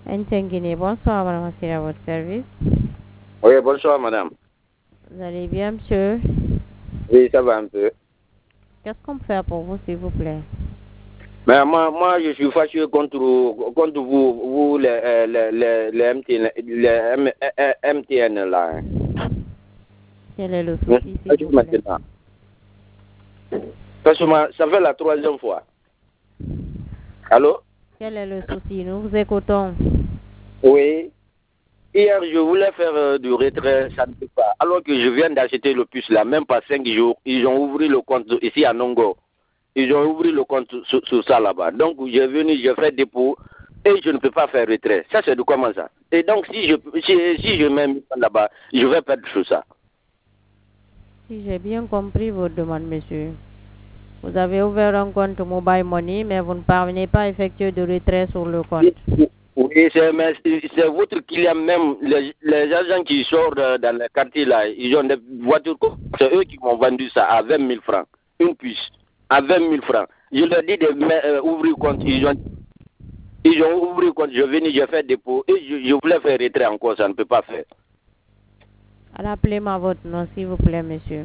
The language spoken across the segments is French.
Ntengine, bonsoir, madame, c'est à votre service. Oui, bonsoir, madame. Vous allez bien, monsieur? Oui, ça va un peu. Qu'est-ce qu'on peut faire pour vous, s'il vous plaît? Mais moi, je suis fâché contre vous les MTN, MTN là. Hein. Quel est le Je souci, suis s'il fâché vous plaît? maintenant. Parce que ça fait la troisième fois. Allô? Quel est le souci? Nous vous écoutons. Oui. Hier, je voulais faire du retrait, ça ne peut pas. Alors que je viens d'acheter le puce là, même pas 5 jours, ils ont ouvert le compte ici à Nongo. Ils ont ouvert le compte sur ça là-bas. Donc, j'ai venu, j'ai fait dépôt et je ne peux pas faire retrait. Ça, c'est de comment ça? Et donc, si je mets là-bas, je vais perdre tout ça. Si j'ai bien compris votre demande, monsieur, vous avez ouvert un compte Mobile Money, mais vous ne parvenez pas à effectuer de retrait sur le compte. Oui, c'est votre client même, les agents qui sortent dans le quartier là, ils ont des voitures, c'est eux qui m'ont vendu ça à 20 000 francs, une puce, à 20 000 francs. Je leur dis d'ouvrir compte, ils ont ouvert compte, je venais, j'ai fait dépôt, et je voulais faire retrait encore, ça ne peut pas faire. Rappelez-moi votre nom, s'il vous plaît, monsieur.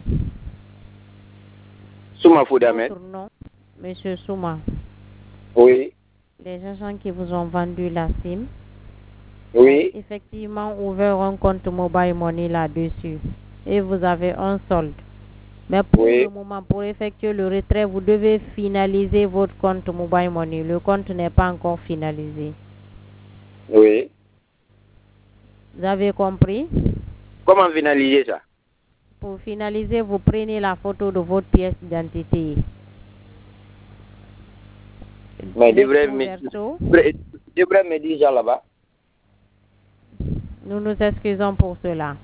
Souma Foudamet. Votre nom, monsieur Souma. Oui. Les agents qui vous ont vendu la SIM Oui. ont effectivement ouvert un compte Mobile Money là-dessus. Et vous avez un solde. Mais pour le moment, pour effectuer le retrait, vous devez finaliser votre compte Mobile Money. Le compte n'est pas encore finalisé. Oui. Vous avez compris? Comment finaliser ça? Pour finaliser, vous prenez la photo de votre pièce d'identité. Mais devrait me dire ça là-bas. Nous nous excusons pour cela.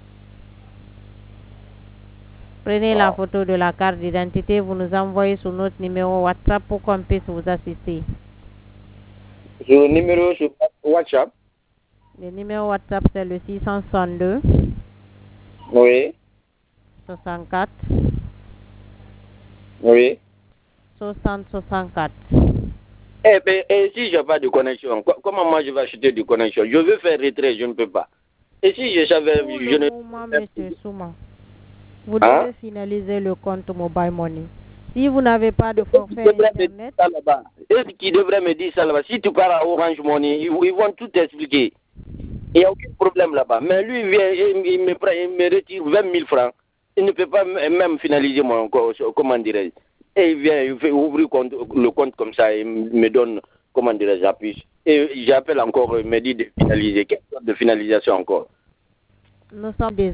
Prenez la photo de la carte d'identité, vous nous envoyez sur notre numéro WhatsApp pour qu'on puisse vous assister. Sur le numéro sur WhatsApp? Le numéro WhatsApp, c'est le 662. Oui. 64. Oui. 60-64. Et si je n'ai pas de connexion, comment moi je vais acheter de connexion? Je veux faire retrait, je ne peux pas. Et si je savais, Pour le moment, monsieur Souma, vous devez finaliser le compte Mobile Money. Si vous n'avez pas de forfait Internet... Est-ce qu'ils devraient me dire ça là-bas? Si tu pars à Orange Money, ils vont tout expliquer. Il n'y a aucun problème là-bas. Mais lui, il vient, il me retire 20 000 francs. Il ne peut pas même finaliser mon comment dirais-je. Et il vient, il fait ouvrir le compte comme ça, il me donne, comment dirais-je, j'appuie. Et j'appelle encore, il me dit de finaliser. Quelle sorte de finalisation encore? Nous sommes des